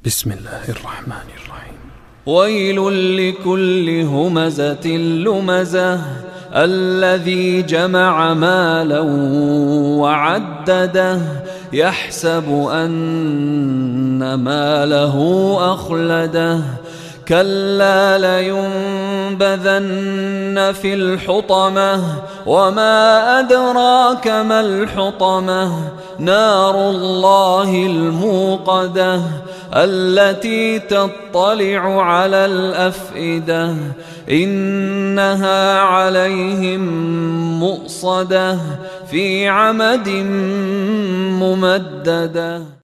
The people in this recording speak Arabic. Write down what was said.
بسم الله الرحمن الرحيم. ويل لكل همزة لمزة الذي جمع مالا وعدده يحسب أن ماله أخلده كلا لينبذن في الحطمة وما أدراك ما الحطمة نار الله الموقدة التي تطلع على الأفئدة إنها عليهم مؤصدة في عمد ممددة.